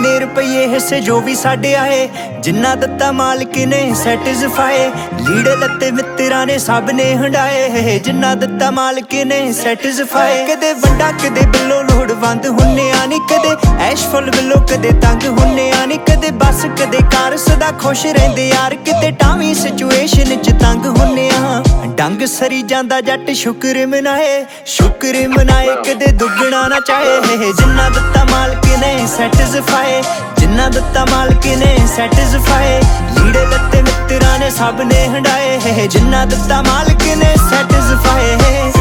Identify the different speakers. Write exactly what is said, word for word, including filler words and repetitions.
Speaker 1: ਕਿੰਨੇ ਰੁਪਈਏ ਹਿੱਸੇ ਜੋ ਵੀ ਸਾਡੇ ਆਏ, ਜਿੰਨਾ ਦਿੱਤਾ ਮਾਲਕ ਨੇ ਸੈਟਿਸਫਾਈ। ਲੀੜੇ ਲੱਤੇ ਮਿੱਤਰਾਂ ਨੇ ਸਭ ਨੇ ਹੰਡਾਏ, ਜਿੰਨਾ ਦਿੱਤਾ ਮਾਲਕ ਨੇ ਸੈਟਿਸਫਾਈ। ਕਦੇ ਵੰਡਾ ਕਦੇ ਬਿੱਲੋ ਲੋੜਵੰਦ ਹੁੰਨੇ ਆ ਨੀ, ਕਦੇ ਐਸ਼ ਫੁੱਲ ਬਿੱਲੋ ਕਦੇ ਤੰਗ ਹੁੰਨੇ ਆ ਨੀ, ਕਦੇ ਬਸ ਕਦੇ ਕਾਰ ਸਦਾ ਖੁਸ਼ ਰਹਿੰਦੇ ਯਾਰ, ਕਿਤੇ ਟਾਵੀਂ ਸਿਚੁਏਸ਼ਨ ਚ ਤੰਗ ਹੁੰਨੇ ਆ। ਡੰਗ ਸਰੀ ਜਾਂਦਾ ਜੱਟ ਸ਼ੁਕਰ ਮਨਾਏ, ਸ਼ੁਕਰ ਮਨਾਏ ਕਦੇ ਦੁੱਗਣਾ ਨਾ ਚਾਹੇ, ਜਿੰਨਾ ਦਿੱਤਾ ਮਾਲਕ ਨੇ ਸੈਟਿਸਫਾਈ, ਜਿੰਨਾ ਦਿੱਤਾ ਮਾਲਕ ਨੇ ਸੈਟਿਸਫਾਈ। ਲੀੜੇ ਲੱਤੇ ਮਿੱਤਰਾਂ ਨੇ ਸਭ ਨੇ ਹੰਡਾਏ, ਜਿੰਨਾ ਦਿੱਤਾ ਮਾਲਕ ਨੇ ਸੈਟਿਸਫਾਈ।